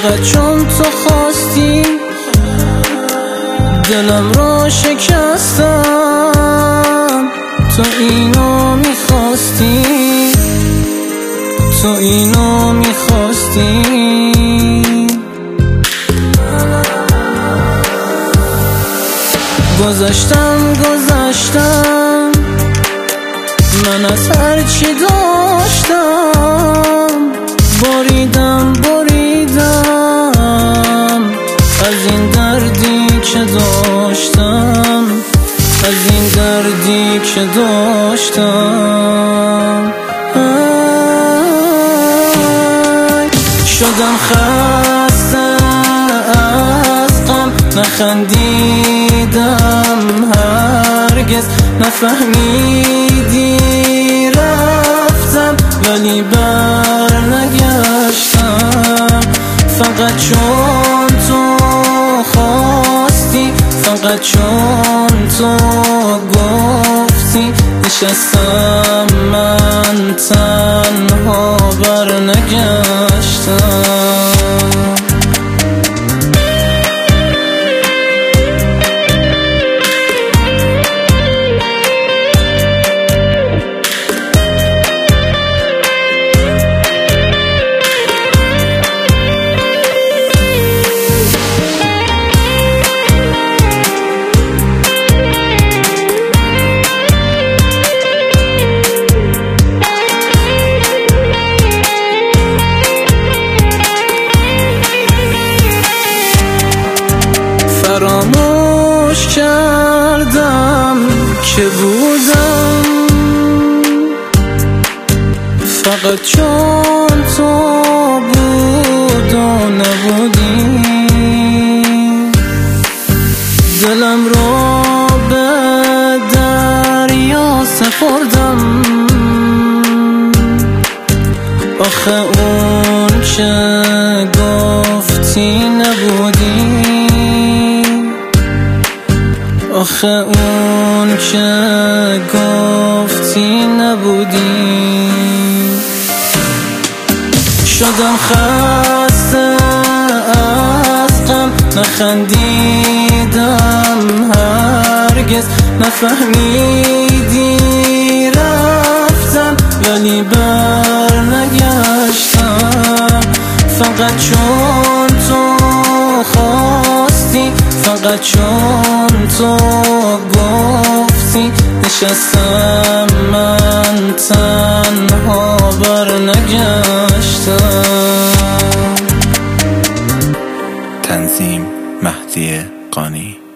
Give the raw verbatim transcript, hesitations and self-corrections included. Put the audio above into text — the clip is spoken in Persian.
فقط چون تو خواستی دلم رو شکستم. تو اینو میخواستی، تو اینو میخواستی. گذشتم گذشتم من از هرچی داشتم، بریدم بریدم از این دردی که داشتم، از این دردی که داشتم. شدم خسته از غم، نخندیدم هرگز، نفهمیدی رفتم ولی بر نگشتم. فقط چون تو خواستی، فقط چون تو گفتی، نشستم من تنها بر نگشتم. فراموش کردم که بودم، فقط چون تو بود و نبودی. دلم رو به دریا سپردم، آخه اون که گفتی نبودی، آخه اون که گفتی نبودی. شدم خسته از غم، نخندیدم هرگز، نفهمیدی رفتم ولی بر نگشتم. فقط چون تو خواستی، فقط چون تو گفتی، نشستم من تنها بر نگشتم. تنظیم مهدی قانی.